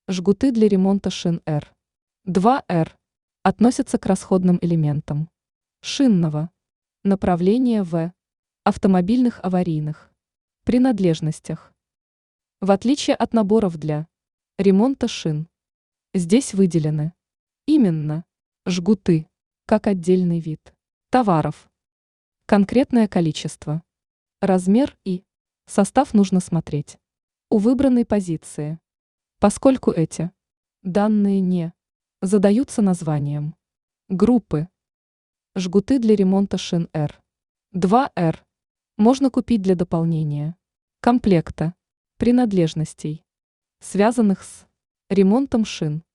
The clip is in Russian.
Жгуты для ремонта шин R. 2R относятся к расходным элементам шинного направления в автомобильных аварийных принадлежностях. В отличие от наборов для ремонта шин, здесь выделены именно жгуты как отдельный вид товаров. Конкретное количество, размер и состав нужно смотреть у выбранной позиции, поскольку эти данные не задаются названием группы. Жгуты для ремонта шин R. 2R можно купить для дополнения комплекта принадлежностей, связанных с ремонтом шин.